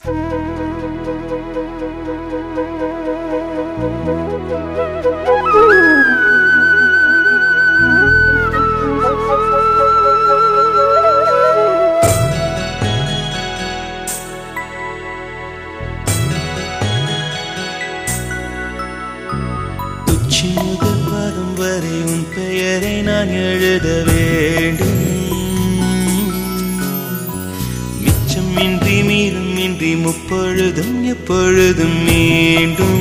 உச்சி முதல் பாதம் வரை உன் பெயரை நான் எழுத வேண்டும். மிச்சமின்றி மீதமின்றி முப்பொழுதும் எப்பொழுதும் மீண்டும்.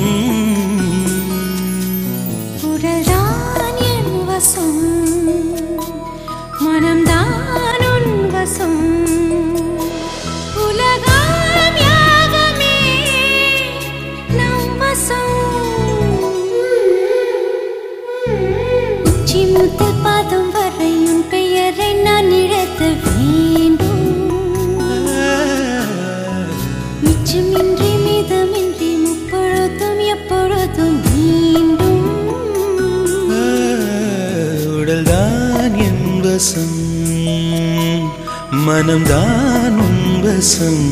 உடல்தான் என் வசம், மனம்தான் உன் வசம். உலகம் யாகமே நம் வசம். உச்சி முதல் பாதம் வரை உன் பெயரை நான் எழுத வேண்டும். மிச்சமின்றி மீதமின்றி முப்பொழுதும் எப்பொழுதும் மீண்டும். உடல்தான் என் வசம், மனம்தான் உன் வசம்.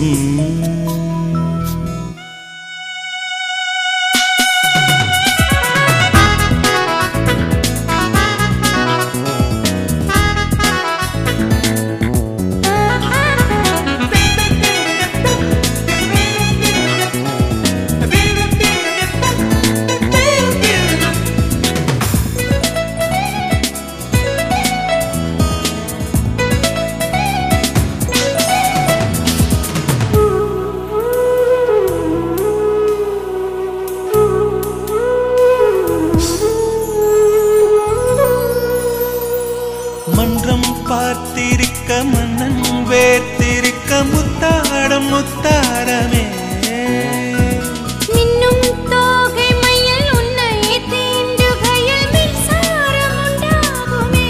மன்றம் பார்த்திருக்க மன்னன் வேர்த்திருக்க முத்தாடம் முத்தாரமே. மின்னும் தோகை மயில் உன்னை தீண்டுகையில் மின்சாரம் உண்டாகுமே.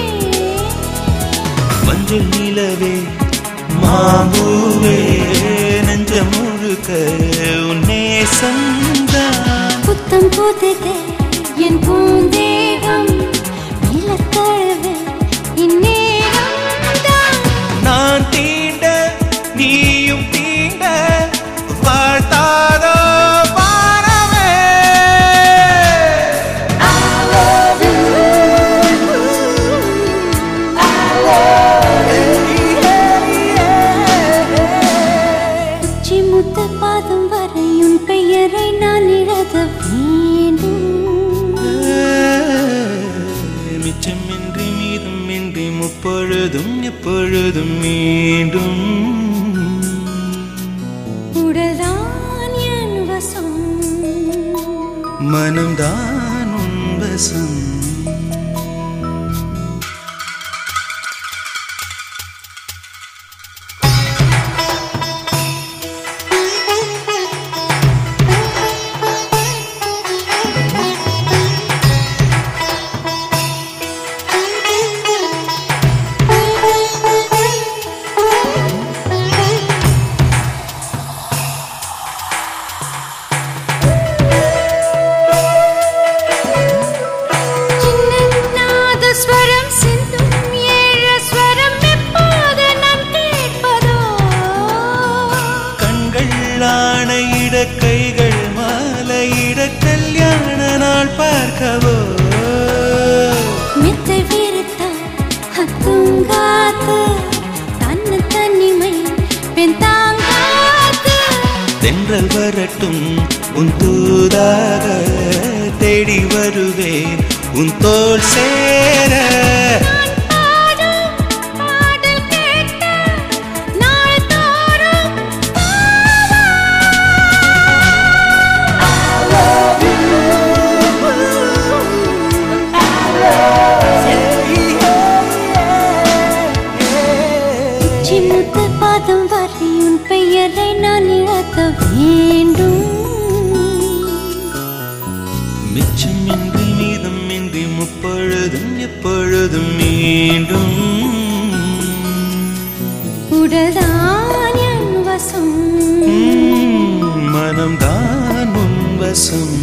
மஞ்சள் நிலவே மாம்பூவே நெஞ்ச முழுக்க உன்னே சந்தான். புத்தம் புதுதே என் பூந்தேகம் நிலத்தழுவே இந்நேரம்தான். நான் தீண்ட நீயும் தீண்ட வாழ்த்தாதோ வானமே. உச்சி முதல் பாதம் வரை உன் பெயரை நான் எழுத வேண்டும். மிச்சமின்றி மீதமின்றி முப்பொழுதும் எப்பொழுதும் மீண்டும். உடல்தான் என் வசம், மனம்தான் உன் வசம். ஸ்வரம் சிந்தும் ஏழ ஸ்வரம் எப்போது நான் கேட்பதோ. கண்கள் ஆணையிட கைகள் மாலையிட கல்யாண நாள் பார்க்கவோ. மெத்தை விரித்த தூங்காத்து தன்னு தனிமை பெண் தாங்காத்து. தென்றல் வரட்டும் உன் தூதாக தேடி வருவேன் உன் தோள் சேர. நான் பாடும் பாடல் கேட்ட நாள் தோறும் உச்சி முதல் பாதம் வரை உன் பெயரை நான் எழுத வேண்டும். மிச்சமின்றி மீதமின்றி முப்பொழுதும் எப்பொழுதும் மீண்டும். உடல்தான் என் வசம், மனம்தான் உன் வசம்.